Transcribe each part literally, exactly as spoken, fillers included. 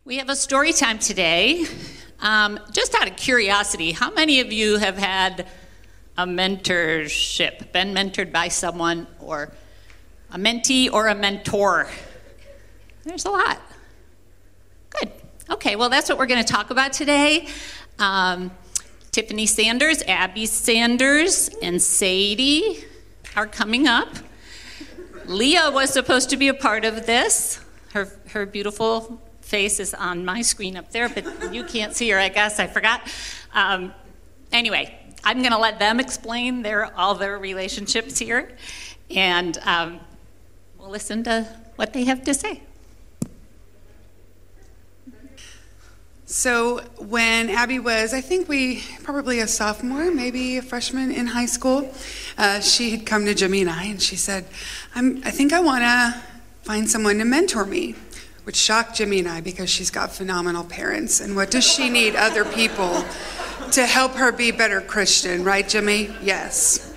We have a story time today. Um, just out of curiosity, how many of you have had a mentorship, been mentored by someone, or a mentee or a mentor? There's a lot. Good. Okay, well, that's what we're going to talk about today. Um, Tiffany Sanders, Abby Sanders, and Sadie are coming up. Leah was supposed to be a part of this. Her, her beautiful face is on my screen up there, but you can't see her, I guess. I forgot. Um, anyway, I'm going to let them explain their all their relationships here, and um, we'll listen to what they have to say. So when Abby was, I think we, probably a sophomore, maybe a freshman in high school, uh, she had come to Jimmy and I, and she said, I'm, I think I want to find someone to mentor me, which shocked Jimmy and I because she's got phenomenal parents. And what does she need? Other people to help her be a better Christian, right, Jimmy? Yes.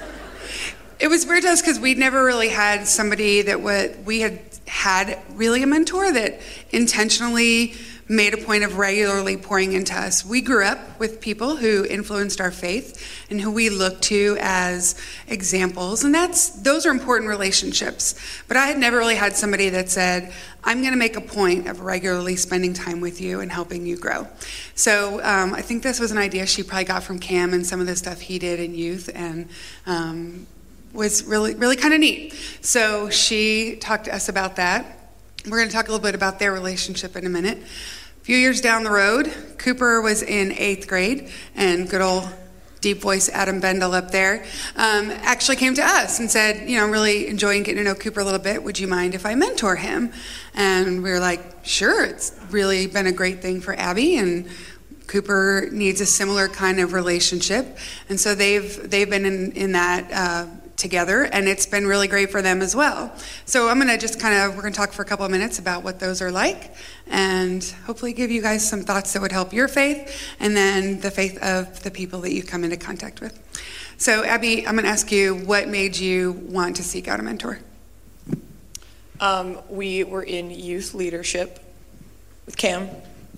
It was weird to us because we'd never really had somebody that would, we had had really a mentor that intentionally made a point of regularly pouring into us. We grew up with people who influenced our faith and who we looked to as examples, and that's those are important relationships. But I had never really had somebody that said, I'm going to make a point of regularly spending time with you and helping you grow. So um, I think this was an idea she probably got from Cam and some of the stuff he did in youth, and um, was really, really kind of neat. So she talked to us about that. We're going to talk a little bit about their relationship in a minute. A few years down the road, Cooper was in eighth grade, and good old deep voice Adam Bendel up there um, actually came to us and said, you know, I'm really enjoying getting to know Cooper a little bit. Would you mind if I mentor him? And we were like, sure. It's really been a great thing for Abby, and Cooper needs a similar kind of relationship. And so they've they've been in, in that uh, together, and it's been really great for them as well. So I'm going to just kind of, we're going to talk for a couple of minutes about what those are like, and hopefully give you guys some thoughts that would help your faith, and then the faith of the people that you come into contact with. So Abby, I'm going to ask you, what made you want to seek out a mentor? Um, we were in youth leadership with Cam,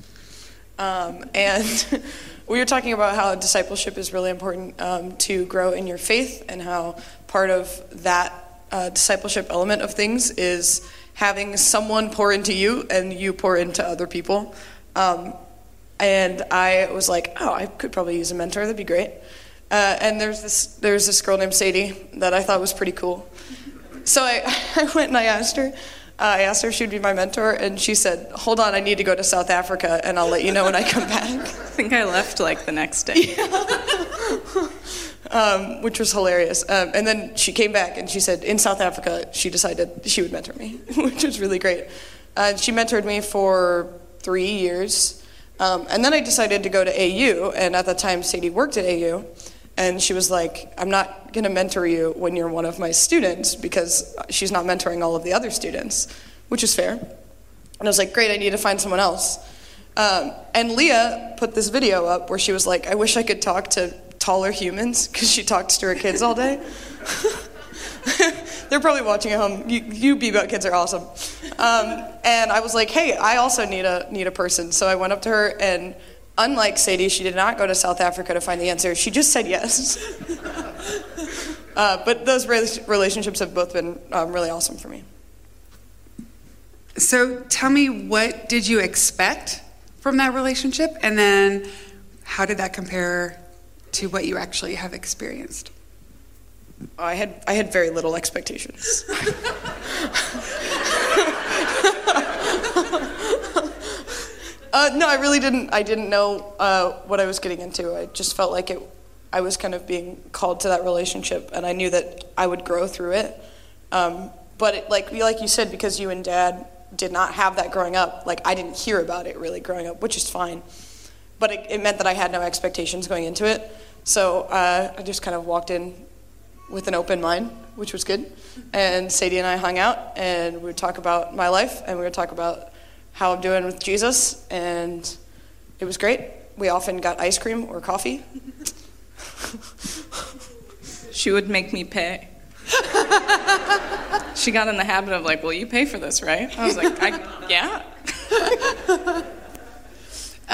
um, and we were talking about how discipleship is really important um, to grow in your faith, and how part of that uh, discipleship element of things is having someone pour into you and you pour into other people. Um, and I was like, oh, I could probably use a mentor. That'd be great. Uh, and there's this there's this girl named Sadie that I thought was pretty cool. So I, I went and I asked her. Uh, I asked her if she'd be my mentor, and she said, hold on, I need to go to South Africa, and I'll let you know when I come back. I think I left like the next day. Yeah. um, which was hilarious. Um, and then she came back, and she said, in South Africa, she decided she would mentor me, which was really great. Uh, she mentored me for three years. Um, and then I decided to go to A U, and at the time, Sadie worked at A U. And she was like, I'm not going to mentor you when you're one of my students, because she's not mentoring all of the other students, which is fair. And I was like, great, I need to find someone else. Um, and Leah put this video up where she was like, I wish I could talk to taller humans, because she talks to her kids all day. They're probably watching at home. You, you B B O T kids are awesome. Um, and I was like, hey, I also need a need a person. So I went up to her, and unlike Sadie, she did not go to South Africa to find the answer. She just said yes. uh, but those relationships have both been um, really awesome for me. So tell me, what did you expect from that relationship? And then how did that compare to what you actually have experienced? I had I had very little expectations. Uh, no, I really didn't. I didn't know uh, what I was getting into. I just felt like it. I was kind of being called to that relationship, and I knew that I would grow through it. Um, but it, like like you said, because you and Dad did not have that growing up, like I didn't hear about it really growing up, which is fine. But it, it meant that I had no expectations going into it. So uh, I just kind of walked in with an open mind, which was good. And Sadie and I hung out, and we would talk about my life, and we would talk about how I'm doing with Jesus, and it was great. We often got ice cream or coffee. She would make me pay. She got in the habit of like, well, you pay for this, right? I was like, I, yeah.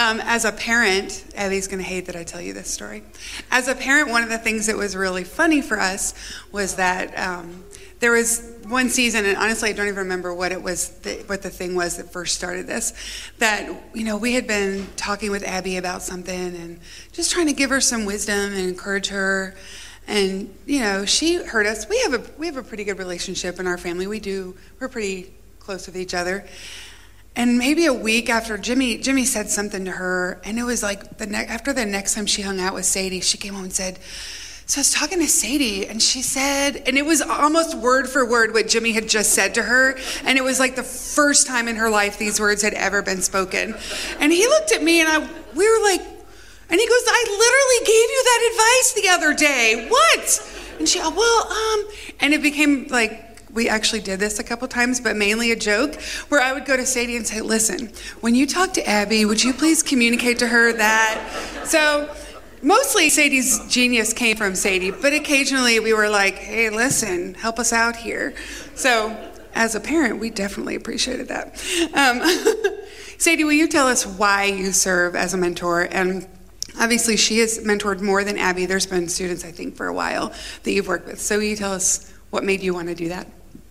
Um, as a parent, Abby's going to hate that I tell you this story. As a parent, one of the things that was really funny for us was that um, there was one season, and honestly, I don't even remember what it was, that, what the thing was that first started this, that, you know, we had been talking with Abby about something and just trying to give her some wisdom and encourage her. And, you know, she heard us. We have a we have a pretty good relationship in our family. We do. We're pretty close with each other. And maybe a week after Jimmy Jimmy said something to her, and it was like the ne- after the next time she hung out with Sadie, she came home and said, so I was talking to Sadie, and she said, and it was almost word for word what Jimmy had just said to her, and it was like the first time in her life these words had ever been spoken. And he looked at me, and I, we were like, and he goes, I literally gave you that advice the other day. What? And she, oh, well, um, and it became like, we actually did this a couple times, but mainly a joke, where I would go to Sadie and say, listen, when you talk to Abby, would you please communicate to her that? So mostly Sadie's genius came from Sadie, but occasionally we were like, hey, listen, help us out here. So as a parent, we definitely appreciated that. Um, Sadie, will you tell us why you serve as a mentor? And obviously she has mentored more than Abby. There's been students, I think, for a while that you've worked with. So will you tell us what made you want to do that?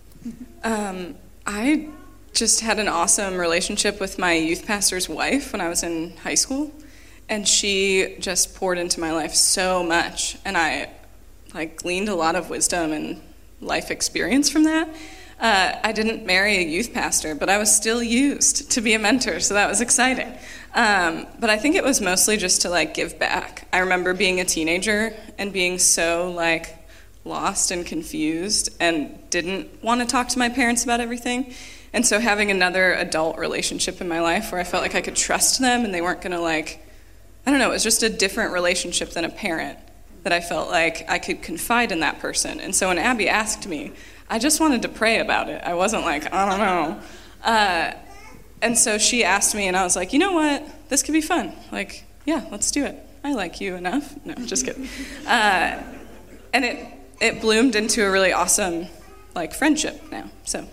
Um, I just had an awesome relationship with my youth pastor's wife when I was in high school. And she just poured into my life so much, and I like gleaned a lot of wisdom and life experience from that. Uh, I didn't marry a youth pastor, but I was still used to be a mentor, so that was exciting. Um, but I think it was mostly just to like give back. I remember being a teenager and being so like lost and confused and didn't want to talk to my parents about everything. And so having another adult relationship in my life where I felt like I could trust them and they weren't going to like, I don't know, it was just a different relationship than a parent, that I felt like I could confide in that person. And so when Abby asked me, I just wanted to pray about it. I wasn't like, I don't know. Uh, and so she asked me, and I was like, you know what? This could be fun. Like, yeah, let's do it. I like you enough. No, just kidding. Uh, and it it bloomed into a really awesome, like, friendship now. So.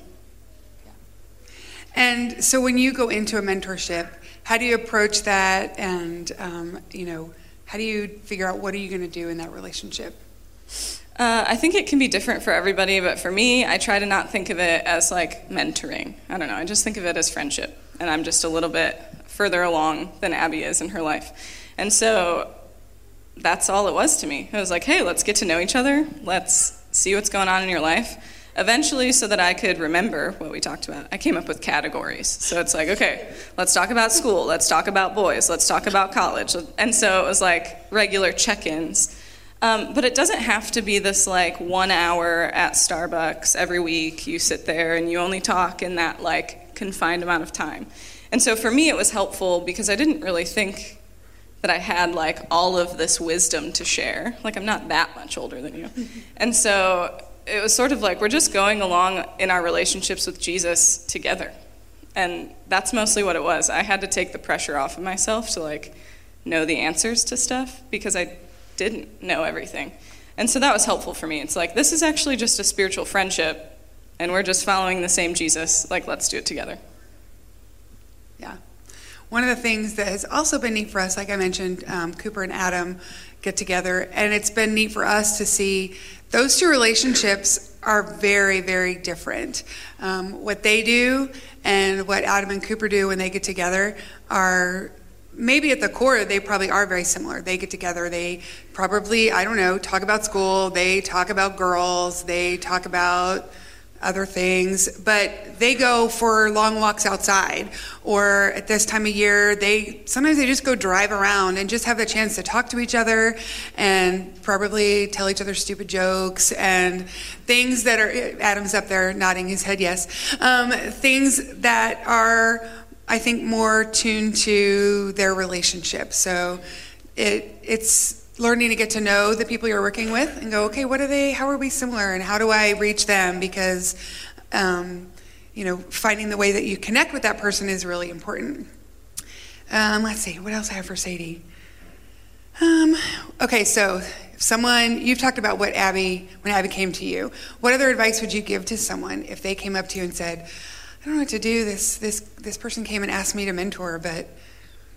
And so when you go into a mentorship, how do you approach that, and um, you know, how do you figure out what are you going to do in that relationship? Uh, I think it can be different for everybody, but for me, I try to not think of it as like mentoring. I don't know, I just think of it as friendship, and I'm just a little bit further along than Abby is in her life. And so that's all it was to me. It was like, hey, let's get to know each other, let's see what's going on in your life. Eventually, so that I could remember what we talked about, I came up with categories. So it's like, okay, let's talk about school, let's talk about boys, let's talk about college. And so it was like regular check-ins. Um, but it doesn't have to be this like one hour at Starbucks every week. You sit there and you only talk in that like confined amount of time. And so for me, it was helpful because I didn't really think that I had like all of this wisdom to share. Like I'm not that much older than you. And so it was sort of like we're just going along in our relationships with Jesus together. And that's mostly what it was. I had to take the pressure off of myself to like know the answers to stuff because I didn't know everything. And so that was helpful for me. It's like, this is actually just a spiritual friendship and we're just following the same Jesus. Like, let's do it together. Yeah. One of the things that has also been neat for us, like I mentioned, um, Cooper and Adam get together, and it's been neat for us to see those two relationships are very, very different. Um, what they do and what Adam and Cooper do when they get together are maybe at the core, they probably are very similar. They get together, they probably, I don't know, talk about school, they talk about girls, they talk about other things, but they go for long walks outside, or at this time of year, they sometimes they just go drive around and just have the chance to talk to each other and probably tell each other stupid jokes and things that are, Adam's up there nodding his head yes, um, things that are, I think, more tuned to their relationship. So it it's learning to get to know the people you're working with and go, okay, what are they, how are we similar, and how do I reach them? Because, um, you know, finding the way that you connect with that person is really important. Um, let's see, what else I have for Sadie? Um, okay, so if someone, you've talked about what Abby, when Abby came to you, what other advice would you give to someone if they came up to you and said, I don't know what to do, this this this person came and asked me to mentor, but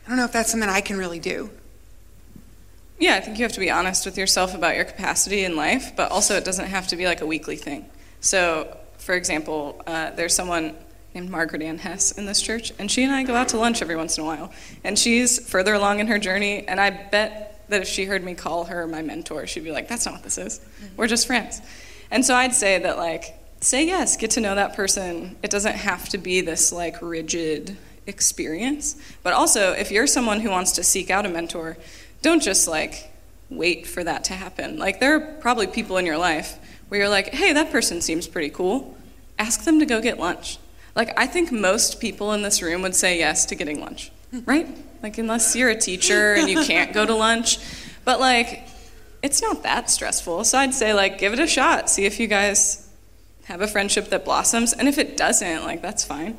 I don't know if that's something I can really do. Yeah, I think you have to be honest with yourself about your capacity in life, but also it doesn't have to be like a weekly thing. So, for example, uh, there's someone named Margaret Ann Hess in this church, and she and I go out to lunch every once in a while. And she's further along in her journey, and I bet that if she heard me call her my mentor, she'd be like, that's not what this is. We're just friends. And so I'd say that, like, say yes, get to know that person. It doesn't have to be this, like, rigid experience. But also, if you're someone who wants to seek out a mentor, don't just, like, wait for that to happen. Like, there are probably people in your life where you're like, hey, that person seems pretty cool. Ask them to go get lunch. Like, I think most people in this room would say yes to getting lunch, right? Like, unless you're a teacher and you can't go to lunch. But, like, it's not that stressful. So I'd say, like, give it a shot. See if you guys have a friendship that blossoms. And if it doesn't, like, that's fine.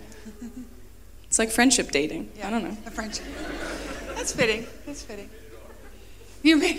It's like friendship dating. Yeah, I don't know. A friendship. That's fitting. That's fitting. You may,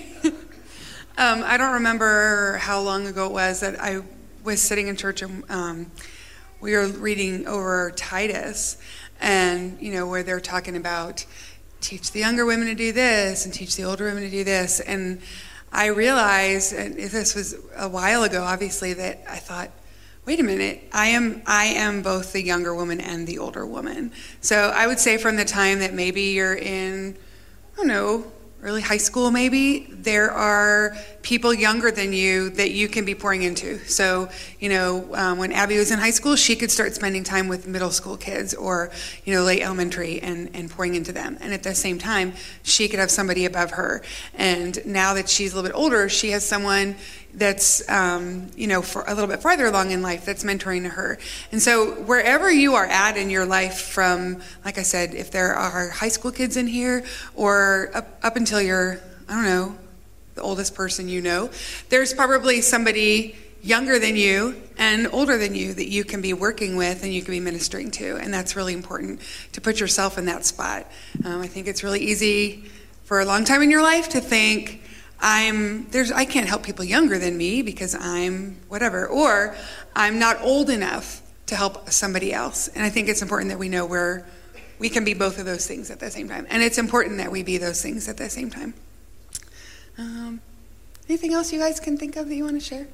um, I don't remember how long ago it was that I was sitting in church and um, we were reading over Titus, and you know where they're talking about teach the younger women to do this and teach the older women to do this, and I realized, and this was a while ago, obviously, that I thought, wait a minute, I am I am both the younger woman and the older woman. So I would say from the time that maybe you're in, I don't know, early high school maybe, there are people younger than you that you can be pouring into. So, you know, um, when Abby was in high school, she could start spending time with middle school kids or, you know, late elementary and, and pouring into them. And at the same time, she could have somebody above her. And now that she's a little bit older, she has someone that's, um, you know, for a little bit farther along in life that's mentoring to her. And so wherever you are at in your life from, like I said, if there are high school kids in here or up, up until you're, I don't know, the oldest person you know, there's probably somebody younger than you and older than you that you can be working with and you can be ministering to. And that's really important to put yourself in that spot. Um, I think it's really easy for a long time in your life to think, I'm there's I can't help people younger than me because I'm whatever, or I'm not old enough to help somebody else. And I think it's important that we know we're we can be both of those things at the same time. And it's important that we be those things at the same time. Um, anything else you guys can think of that you want to share?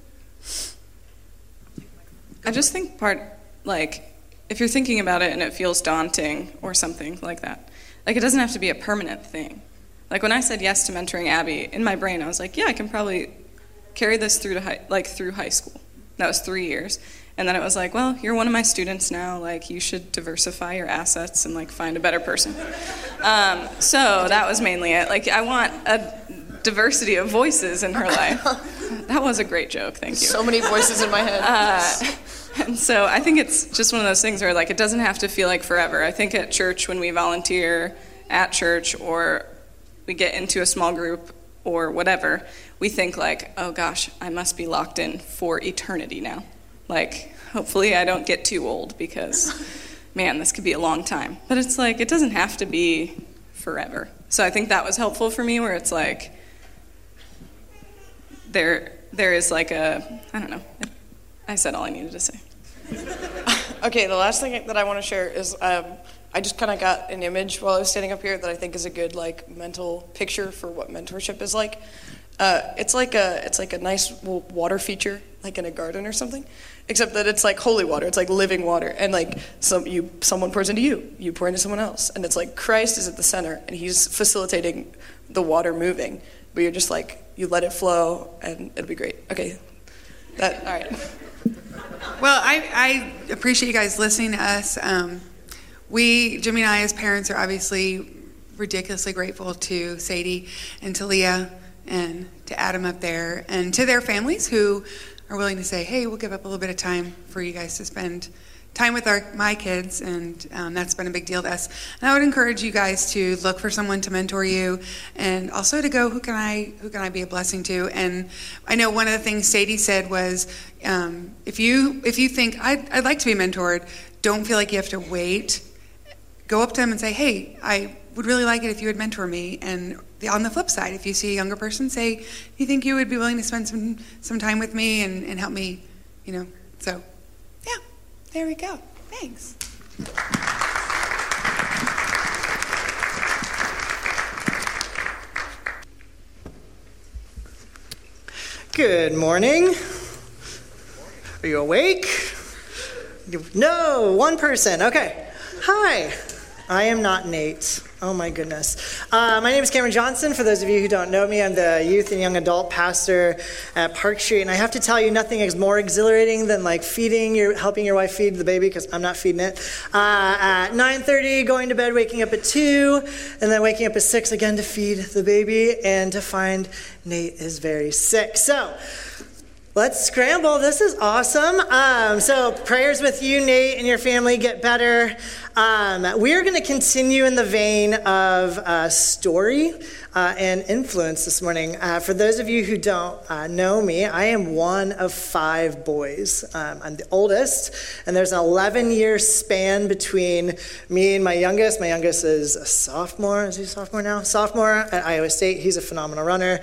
I just think part, like, if you're thinking about it and it feels daunting or something like that, like, it doesn't have to be a permanent thing. Like, when I said yes to mentoring Abby, in my brain I was like, yeah, I can probably carry this through to high, like through high school. That was three years. And then it was like, well, you're one of my students now, like, you should diversify your assets and, like, find a better person. Um, so that was mainly it. Like, I want a diversity of voices in her life. That was a great joke, thank you. So many voices in my head. Uh, and so I think it's just one of those things where, like, it doesn't have to feel like forever. I think at church, when we volunteer at church or we get into a small group or whatever, we think like, oh gosh, I must be locked in for eternity now. Like, hopefully I don't get too old because, man, this could be a long time. But it's like, it doesn't have to be forever. So I think that was helpful for me, where it's like, there, there is like a, I don't know, I said all I needed to say. Okay, the last thing that I want to share is um, I just kind of got an image while I was standing up here that I think is a good like mental picture for what mentorship is like. Uh, it's like a it's like a nice water feature, like in a garden or something, except that it's like holy water. It's like living water, and like some you someone pours into you, you pour into someone else, and it's like Christ is at the center, and He's facilitating the water moving, but you're just like you let it flow, and it'll be great. Okay, that all right. Well, I, I appreciate you guys listening to us. Um, we, Jimmy and I, as parents, are obviously ridiculously grateful to Sadie and to Leah and to Adam up there and to their families who are willing to say, hey, we'll give up a little bit of time for you guys to spend time with our my kids, and um, that's been a big deal to us. And I would encourage you guys to look for someone to mentor you, and also to go, who can I who can I be a blessing to? And I know one of the things Sadie said was, um, if you if you think I'd, I'd like to be mentored, don't feel like you have to wait. Go up to them and say, hey, I would really like it if you would mentor me. And the, on the flip side, if you see a younger person, say, do you think you would be willing to spend some some time with me and, and help me, you know? So, yeah. There we go. Thanks. Good morning. Are you awake? No, one person. Okay. Hi. I am not Nate. Oh my goodness. Uh, my name is Cameron Johnson. For those of you who don't know me, I'm the youth and young adult pastor at Park Street. And I have to tell you, nothing is more exhilarating than like feeding your, helping your wife feed the baby, because I'm not feeding it. Uh, at nine thirty, going to bed, waking up at two, and then waking up at six again to feed the baby, and to find Nate is very sick. So, let's scramble. This is awesome. Um, so prayers with you, Nate, and your family get better. Um, we are going to continue in the vein of uh, story uh, and influence this morning. Uh, for those of you who don't uh, know me, I am one of five boys. Um, I'm the oldest, and there's an eleven-year span between me and my youngest. My youngest is a sophomore. Is he a sophomore now? Sophomore at Iowa State. He's a phenomenal runner.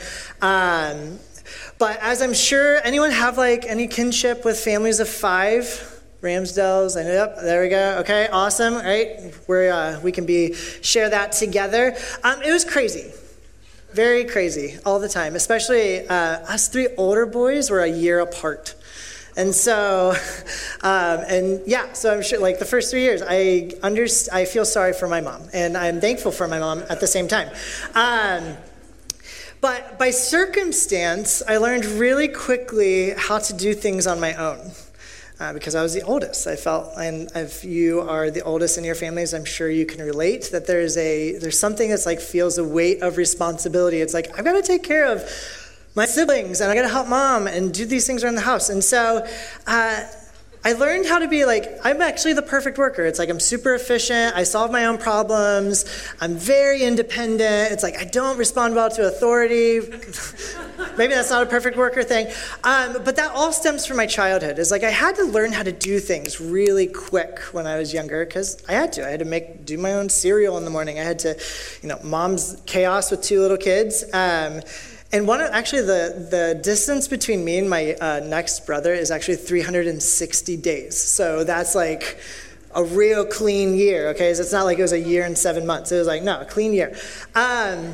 Um, But as I'm sure, anyone have like any kinship with families of five? Ramsdells, and yep, there we go. Okay, awesome, right? We're, uh, we can be share that together. Um, it was crazy, very crazy all the time, especially uh, us three older boys were a year apart. And so, um, and yeah, so I'm sure like the first three years, I, under, I feel sorry for my mom, and I'm thankful for my mom at the same time. Um, But by circumstance, I learned really quickly how to do things on my own uh, because I was the oldest. I felt, and if you are the oldest in your families, I'm sure you can relate that there's a there's something that's like feels a weight of responsibility. It's like, I've got to take care of my siblings, and I got to help mom and do these things around the house. And so uh, I learned how to be like, I'm actually the perfect worker. It's like I'm super efficient. I solve my own problems. I'm very independent. It's like I don't respond well to authority. Maybe that's not a perfect worker thing. Um, but that all stems from my childhood. It's like I had to learn how to do things really quick when I was younger because I had to. I had to make do my own cereal in the morning. I had to, you know, mom's chaos with two little kids. Um, And one, actually, the, the distance between me and my uh, next brother is actually three hundred sixty days. So that's like a real clean year, okay? So it's not like it was a year and seven months. It was like, no, a clean year. Um,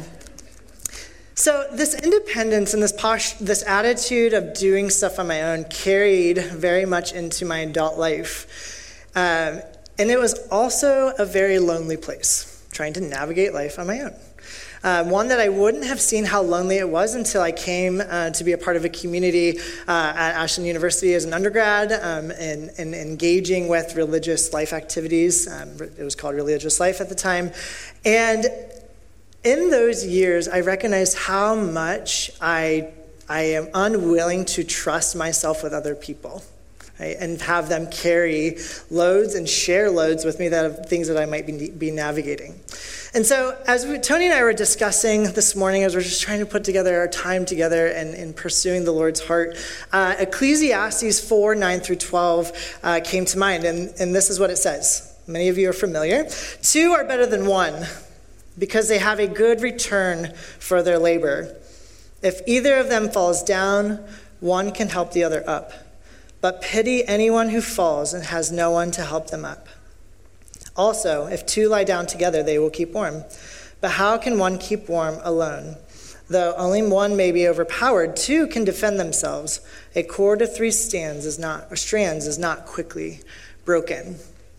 so this independence and this posh, this attitude of doing stuff on my own carried very much into my adult life. Um, and it was also a very lonely place, trying to navigate life on my own. Uh, one that I wouldn't have seen how lonely it was until I came uh, to be a part of a community uh, at Ashland University as an undergrad um, and, and engaging with religious life activities. Um, it was called Religious Life at the time. And in those years, I recognized how much I, I am unwilling to trust myself with other people. Right, and have them carry loads and share loads with me that of things that I might be, be navigating. And so as we, Tony and I were discussing this morning, as we're just trying to put together our time together and in pursuing the Lord's heart, uh, Ecclesiastes four, nine through twelve uh, came to mind. And, and this is what it says. Many of you are familiar. Two are better than one because they have a good return for their labor. If either of them falls down, one can help the other up. But pity anyone who falls and has no one to help them up. Also, if two lie down together, they will keep warm. But how can one keep warm alone? Though only one may be overpowered, two can defend themselves. A cord of three strands is not, or strands is not quickly broken.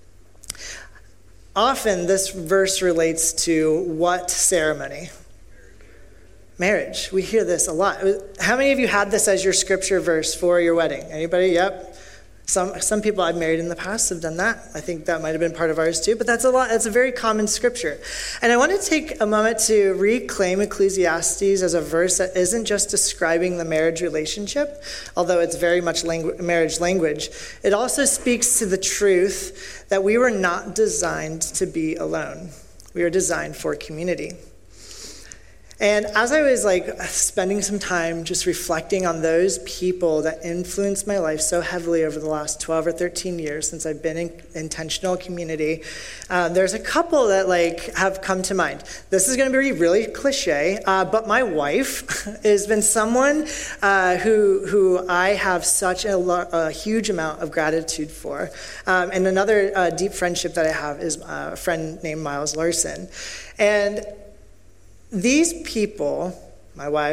Often, this verse relates to what ceremony? Marriage. We hear this a lot. How many of you had this as your scripture verse for your wedding? Anybody? Yep. Some some people I've married in the past have done that. I think that might have been part of ours too, but that's a lot. That's a very common scripture. And I want to take a moment to reclaim Ecclesiastes as a verse that isn't just describing the marriage relationship, although it's very much langu- marriage language. It also speaks to the truth that we were not designed to be alone. We were designed for community. And as I was like spending some time just reflecting on those people that influenced my life so heavily over the last twelve or thirteen years since I've been in intentional community, uh, there's a couple that like have come to mind. This is going to be really cliche, uh, but my wife has been someone uh, who who I have such a, lo- a huge amount of gratitude for. Um, and another uh, deep friendship that I have is uh, a friend named Miles Larson. And these people, my wife,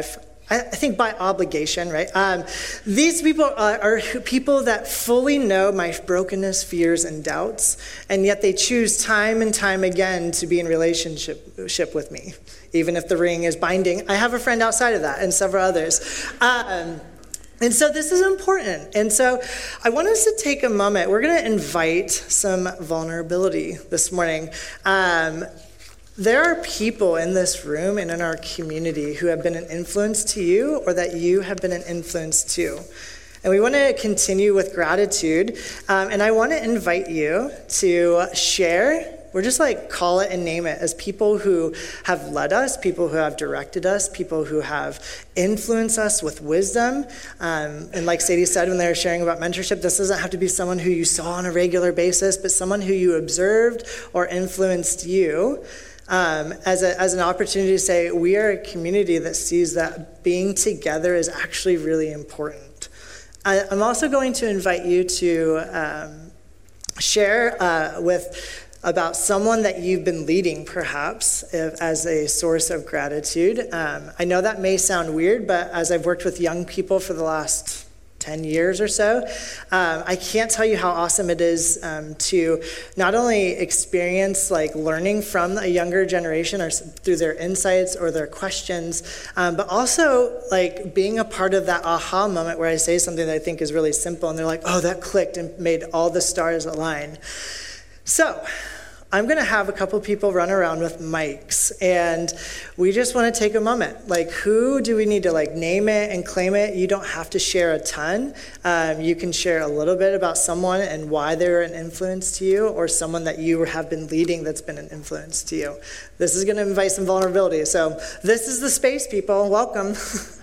I think by obligation, right? Um, these people are, are people that fully know my brokenness, fears, and doubts, and yet they choose time and time again to be in relationship with me, even if the ring is binding. I have a friend outside of that and several others. Um, and so this is important. And so I want us to take a moment. We're going to invite some vulnerability this morning. Um, There are people in this room and in our community who have been an influence to you or that you have been an influence to. And we want to continue with gratitude. Um, and I want to invite you to share, or just like call it and name it, as people who have led us, people who have directed us, people who have influenced us with wisdom. Um, and like Sadie said when they were sharing about mentorship, this doesn't have to be someone who you saw on a regular basis, but someone who you observed or influenced you. Um, as, a, as an opportunity to say, we are a community that sees that being together is actually really important. I, I'm also going to invite you to um, share uh, with about someone that you've been leading, perhaps, if, as a source of gratitude. Um, I know that may sound weird, but as I've worked with young people for the last ten years or so, um, I can't tell you how awesome it is um, to not only experience like learning from a younger generation or through their insights or their questions, um, but also like being a part of that aha moment where I say something that I think is really simple and they're like, oh, that clicked and made all the stars align. So I'm going to have a couple people run around with mics, and we just want to take a moment. Like, who do we need to like name it and claim it? You don't have to share a ton. Um, you can share a little bit about someone and why they're an influence to you, or someone that you have been leading that's been an influence to you. This is going to invite some vulnerability. So this is the space, people. Welcome.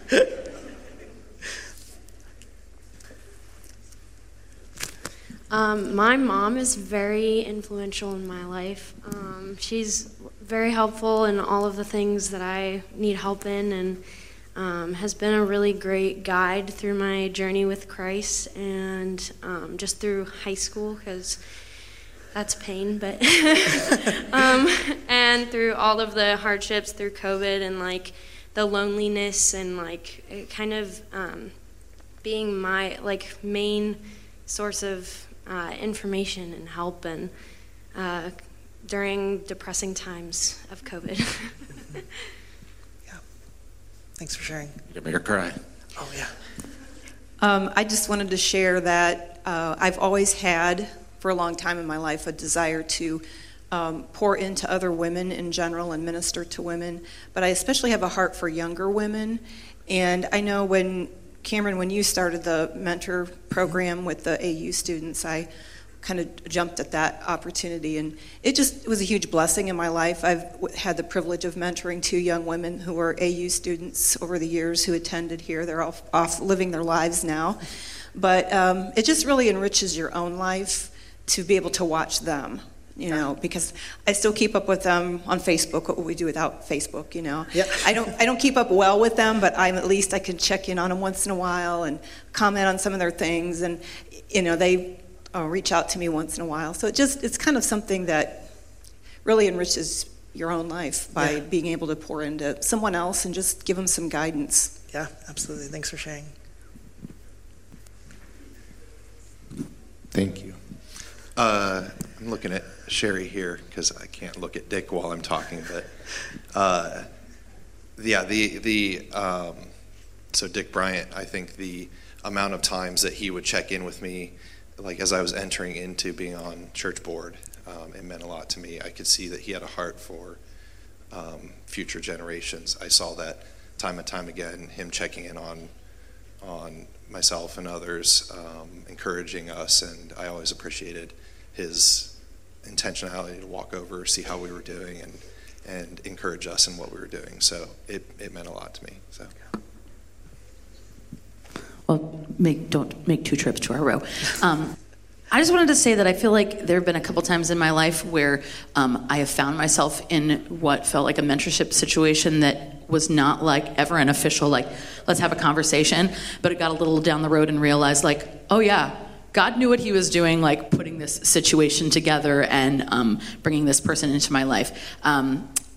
Um, my mom is very influential in my life. Um, she's very helpful in all of the things that I need help in, and um, has been a really great guide through my journey with Christ, and um, just through high school, because that's pain, but um, and through all of the hardships through COVID and like the loneliness and like it kind of um, being my like main source of Uh, information and help and uh, during depressing times of COVID. Yeah. Thanks for sharing. You make her cry. Oh, yeah. Um, I just wanted to share that uh, I've always had, for a long time in my life, a desire to um, pour into other women in general and minister to women. But I especially have a heart for younger women. And I know when Cameron, when you started the mentor program with the A U students, I kind of jumped at that opportunity, and it just it was a huge blessing in my life. I've had the privilege of mentoring two young women who were A U students over the years who attended here. They're all off living their lives now, but um, it just really enriches your own life to be able to watch them. You know, because I still keep up with them on Facebook. What would we do without Facebook? You know, yeah. I don't. I don't keep up well with them, but I'm at least I can check in on them once in a while and comment on some of their things, and you know, they uh, reach out to me once in a while. So it just it's kind of something that really enriches your own life by yeah. being able to pour into someone else and just give them some guidance. Yeah, absolutely. Thanks for sharing. Thank you. Uh, I'm looking at Sherry here because I can't look at Dick while I'm talking, but uh, yeah, the the um, so Dick Bryant, I think the amount of times that he would check in with me, like as I was entering into being on church board, um, it meant a lot to me. I could see that he had a heart for um, future generations. I saw that time and time again, him checking in on on myself and others, um, encouraging us, and I always appreciated his intentionality to walk over, see how we were doing, and and encourage us in what we were doing. So it, it meant a lot to me. So. Well, make don't make two trips to our row. Um, I just wanted to say that I feel like there have been a couple times in my life where um, I have found myself in what felt like a mentorship situation that was not like ever an official, like, let's have a conversation, but it got a little down the road and realized like, oh yeah, God knew what he was doing, like putting this situation together and um, bringing this person into my life. Um,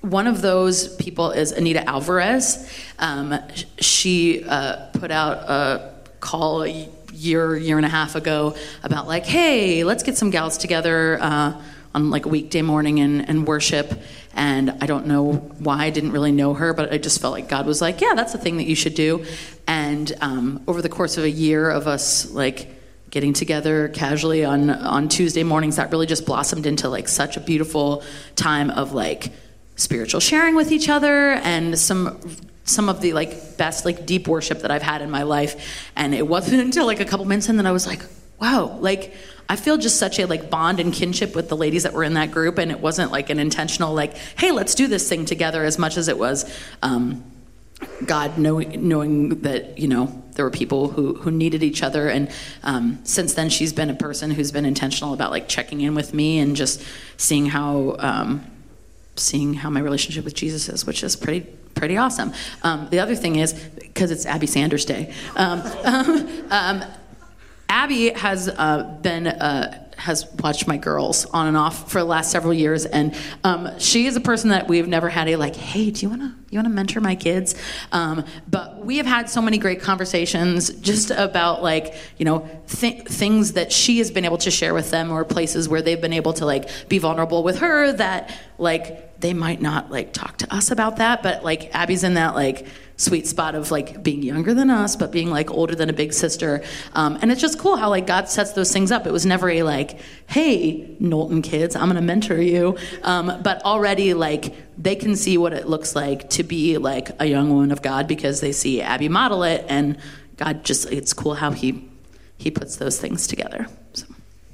one of those people is Anita Alvarez. Um, she uh, put out a call a year, year and a half ago about like, hey, let's get some gals together uh, on like a weekday morning and, and worship. And I don't know why, I didn't really know her, but I just felt like God was like, yeah, that's the thing that you should do. And um, over the course of a year of us like getting together casually on, on Tuesday mornings, that really just blossomed into like such a beautiful time of like spiritual sharing with each other and some some of the like best like deep worship that I've had in my life. And it wasn't until like a couple minutes in that I was like, wow, like I feel just such a like bond and kinship with the ladies that were in that group. And it wasn't like an intentional like, hey, let's do this thing together, as much as it was um, God knowing, knowing that, you know, there were people who, who needed each other. And um, since then, she's been a person who's been intentional about like checking in with me and just seeing how um, seeing how my relationship with Jesus is, which is pretty pretty awesome. Um, the other thing is, because it's Abby Sanders Day, um, um, um, Abby has uh, been uh, has watched my girls on and off for the last several years, and um, she is a person that we've never had a like, hey, do you wanna you wanna mentor my kids? Um, but we have had so many great conversations just about like, you know, th- things that she has been able to share with them, or places where they've been able to like be vulnerable with her that like they might not like talk to us about that, but like Abby's in that like sweet spot of like being younger than us, but being like older than a big sister. Um, and it's just cool how like God sets those things up. It was never a like, hey, Knowlton kids, I'm gonna mentor you. Um, but already like they can see what it looks like to be like a young woman of God because they see Abby model it, and God just, it's cool how he he puts those things together. So.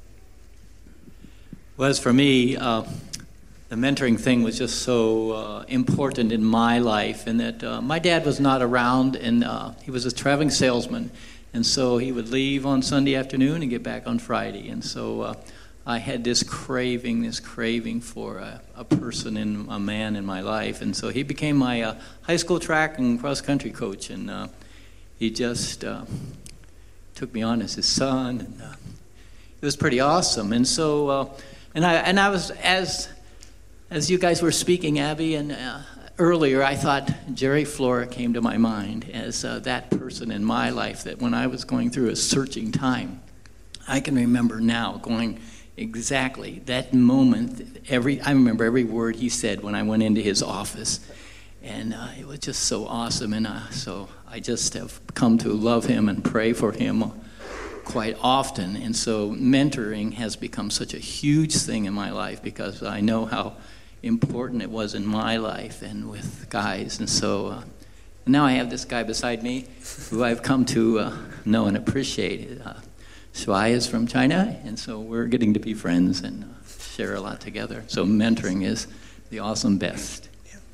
Well, as for me, uh, the mentoring thing was just so uh, important in my life, in that uh, my dad was not around, and uh, he was a traveling salesman, and so he would leave on Sunday afternoon and get back on Friday, and so uh, I had this craving, this craving for a, a person, in a man in my life, and so he became my uh, high school track and cross-country coach, and uh, he just uh, took me on as his son, and uh, it was pretty awesome, and so, uh, and I and I was, as As you guys were speaking, Abby, and uh, earlier, I thought Jerry Flora came to my mind as uh, that person in my life that when I was going through a searching time, I can remember now going exactly that moment. Every I remember every word he said when I went into his office, and uh, it was just so awesome. And uh, so I just have come to love him and pray for him quite often. And so mentoring has become such a huge thing in my life because I know how important it was in my life and with guys. And so uh, now I have this guy beside me who I've come to uh, know and appreciate. Uh, Shuai is from China, and so we're getting to be friends and uh, share a lot together. So mentoring is the awesome best.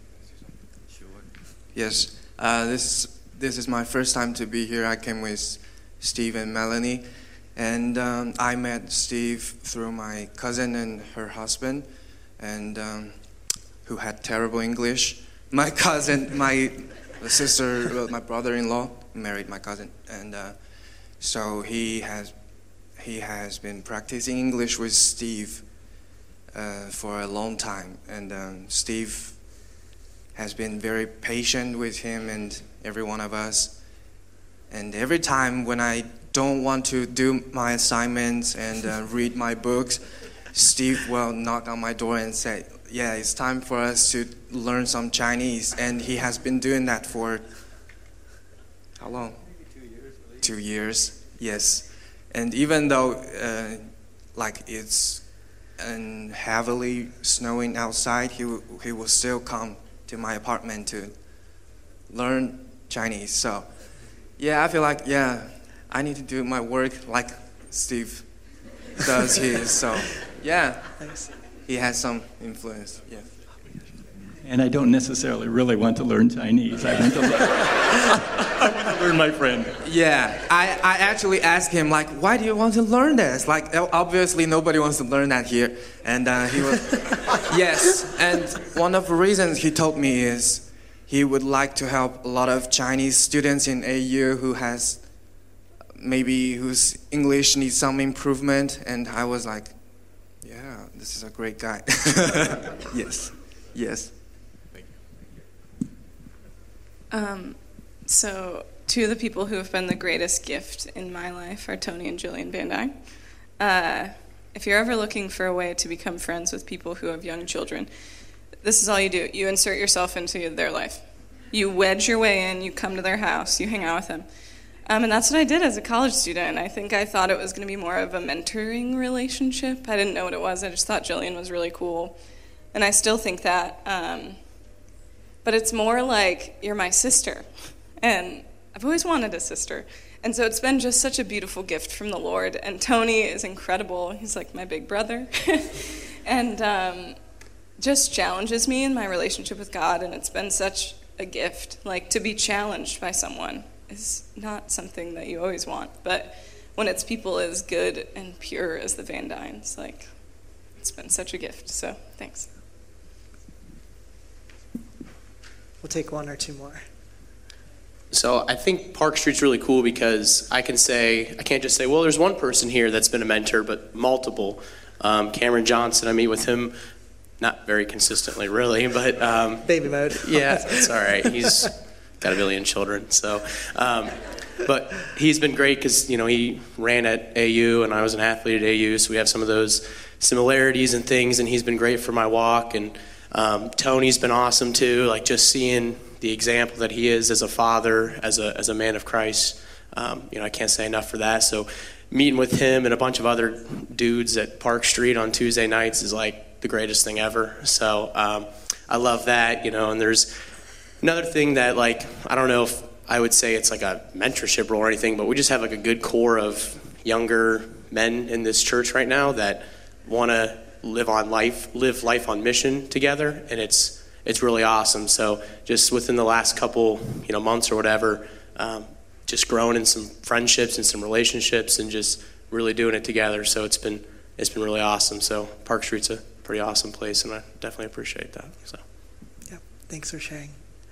Yes, uh, this this is my first time to be here. I came with Steve and Melanie, and um, I met Steve through my cousin and her husband, and um, who had terrible English. My cousin, my sister, well, my brother-in-law married my cousin, and uh, so he has he has been practicing English with Steve uh, for a long time, and um, Steve has been very patient with him and every one of us. And every time when I don't want to do my assignments and uh, read my books, Steve will knock on my door and say, yeah, it's time for us to learn some Chinese. And he has been doing that for, how long? Maybe two years. Really. Two years, yes. And even though uh, like it's um, heavily snowing outside, he, w- he will still come to my apartment to learn Chinese. So yeah, I feel like, yeah, I need to do my work like Steve does his. So yeah, he has some influence. Yeah. And I don't necessarily really want to learn Chinese. I want to learn, I want to learn my friend. Yeah, I, I actually asked him, like, why do you want to learn this? Like, obviously nobody wants to learn that here. And uh, he was, yes. And one of the reasons he told me is he would like to help a lot of Chinese students in A U who has, maybe whose English needs some improvement. And I was like, yeah, this is a great guy. Yes, yes. Um, so two of the people who have been the greatest gift in my life are Tony and Jillian Van Dyne. Uh, if you're ever looking for a way to become friends with people who have young children, this is all you do. You insert yourself into their life. You wedge your way in, you come to their house, you hang out with them. Um, and that's what I did as a college student. I think I thought it was going to be more of a mentoring relationship. I didn't know what it was. I just thought Jillian was really cool. And I still think that. Um, but it's more like you're my sister. And I've always wanted a sister. And so it's been just such a beautiful gift from the Lord. And Tony is incredible. He's like my big brother. and um, just challenges me in my relationship with God. And it's been such a gift. Like, to be challenged by someone is not something that you always want. But when it's people as good and pure as the Van Dynes, like, it's been such a gift. So thanks. We'll take one or two more. So I think Park Street's really cool because I can say, I can't just say, well, there's one person here that's been a mentor, but multiple. Um, Cameron Johnson, I meet with him not very consistently, really, but... Um, Baby mode. Yeah, it's all right. He's got a billion children, so... Um, but he's been great because, you know, he ran at A U and I was an athlete at A U, so we have some of those similarities and things, and he's been great for my walk. And um, Tony's been awesome, too, like just seeing the example that he is as a father, as a as a man of Christ. Um, you know, I can't say enough for that. So meeting with him and a bunch of other dudes at Park Street on Tuesday nights is like the greatest thing ever. So um, I love that, you know. And there's another thing that, like, I don't know if I would say it's like a mentorship role or anything, but we just have like a good core of younger men in this church right now that want to live on life, live life on mission together, and it's it's really awesome. So just within the last couple, you know, months or whatever, um, just growing in some friendships and some relationships, and just really doing it together. So it's been it's been really awesome. So Park Street's a pretty awesome place, and I definitely appreciate that. So, yeah, thanks for sharing.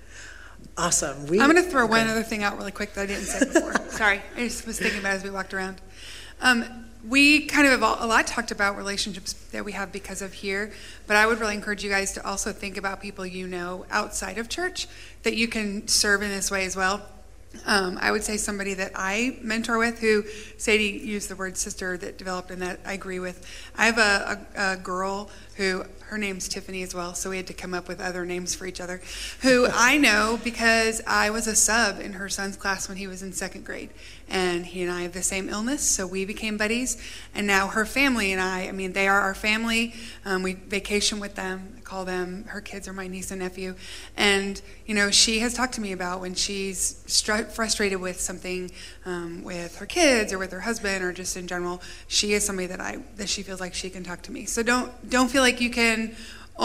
Awesome. We, I'm going to throw okay. one other thing out really quick that I didn't say before. Sorry, I just was thinking about it as we walked around. Um, we kind of have a lot talked about relationships that we have because of here, but I would really encourage you guys to also think about people you know outside of church that you can serve in this way as well. Um, I would say somebody that I mentor with, who Sadie used the word sister that developed, and that I agree with. I have a, a, a girl who, her name's Tiffany as well, so we had to come up with other names for each other, who I know because I was a sub in her son's class when he was in second grade. And he and I have the same illness, so we became buddies. And now her family and I, I mean, they are our family. Um, we vacation with them. I call them, her kids are my niece and nephew. And, you know, she has talked to me about when she's str- frustrated with something um, with her kids or with her husband or just in general, she is somebody that I that she feels like she can talk to me. So don't don't feel like you can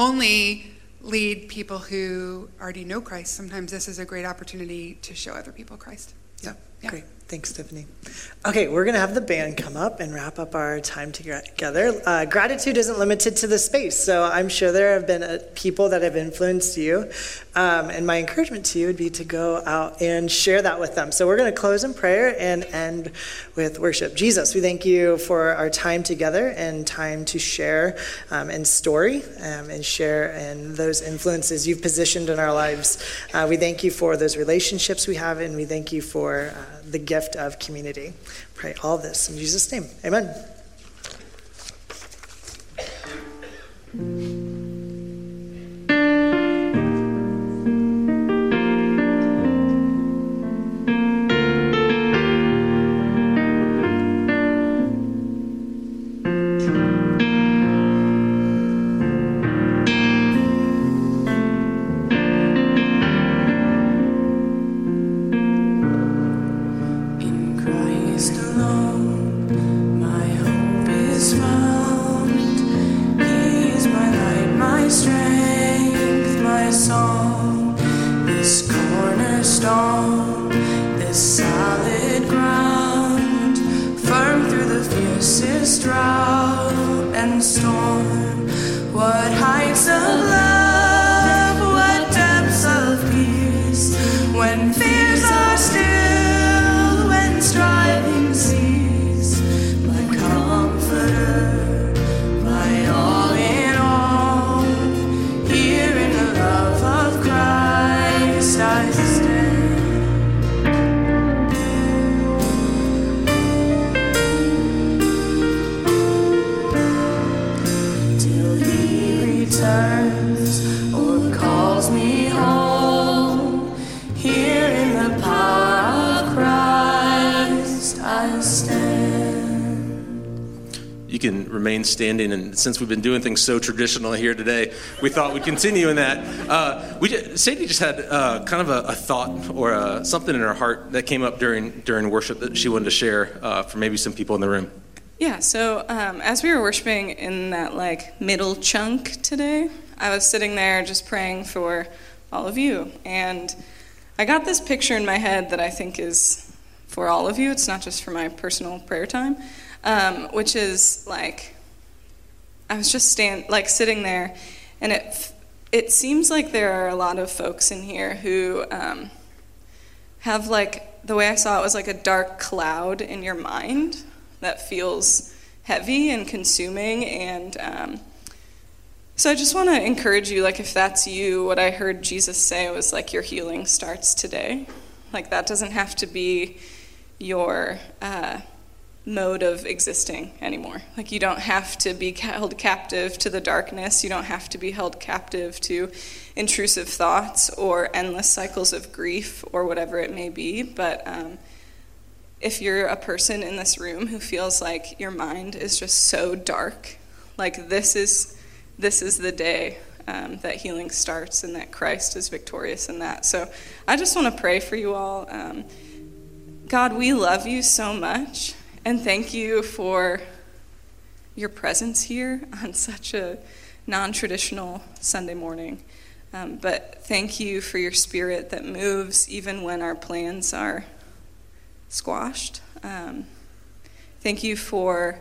only lead people who already know Christ. Sometimes this is a great opportunity to show other people Christ. So, yeah. Great. Thanks, Tiffany. Okay, we're going to have the band come up and wrap up our time together. Uh, gratitude isn't limited to the space, so I'm sure there have been uh, people that have influenced you, um, and my encouragement to you would be to go out and share that with them. So we're going to close in prayer and end with worship. Jesus, we thank you for our time together and time to share um, and story um, and share in those influences you've positioned in our lives. Uh, we thank you for those relationships we have, and we thank you for uh, the gift of community. Pray all this in Jesus' name. Amen. I stand. calls me home. Here in the power of Christ I stand. You can remain standing, and since we've been doing things so traditional here today, we thought we'd continue in that. Uh, we just, Sadie just had uh, kind of a, a thought or a, something in her heart that came up during during worship that she wanted to share uh, for maybe some people in the room. Yeah, so um, as we were worshiping in that like middle chunk today, I was sitting there just praying for all of you, and I got this picture in my head that I think is for all of you. It's not just for my personal prayer time. Um, which is like, I was just stand like sitting there, and it it seems like there are a lot of folks in here who um, have like, the way I saw it was like a dark cloud in your mind that feels heavy and consuming, and um, so I just want to encourage you, like if that's you, what I heard Jesus say was like your healing starts today. Like that doesn't have to be your uh, mode of existing anymore. Like you don't have to be held captive to the darkness. You don't have to be held captive to intrusive thoughts or endless cycles of grief or whatever it may be. But um, if you're a person in this room who feels like your mind is just so dark, like this is this is the day um, that healing starts and that Christ is victorious in that. So I just want to pray for you all. Um, God, we love you so much. And thank you for your presence here on such a non-traditional Sunday morning. Um, but thank you for your spirit that moves even when our plans are squashed. Um, thank you for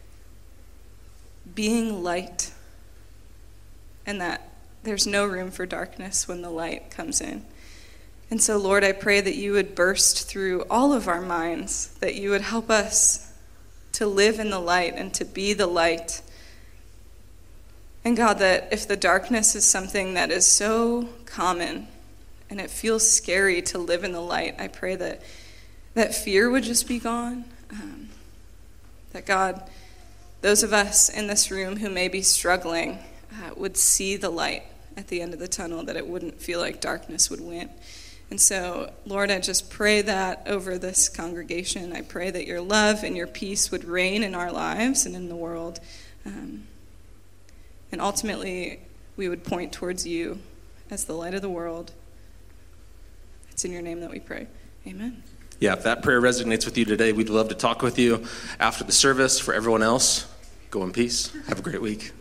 being light, and that there's no room for darkness when the light comes in. And so, Lord, I pray that you would burst through all of our minds, that you would help us to live in the light and to be the light. And God, that if the darkness is something that is so common and it feels scary to live in the light, I pray that that fear would just be gone. Um, that God, those of us in this room who may be struggling uh, would see the light at the end of the tunnel, that it wouldn't feel like darkness would win. And so, Lord, I just pray that over this congregation. I pray that your love and your peace would reign in our lives and in the world. Um, and ultimately, we would point towards you as the light of the world. It's in your name that we pray. Amen. Yeah, if that prayer resonates with you today, we'd love to talk with you after the service. For everyone else, go in peace. Have a great week.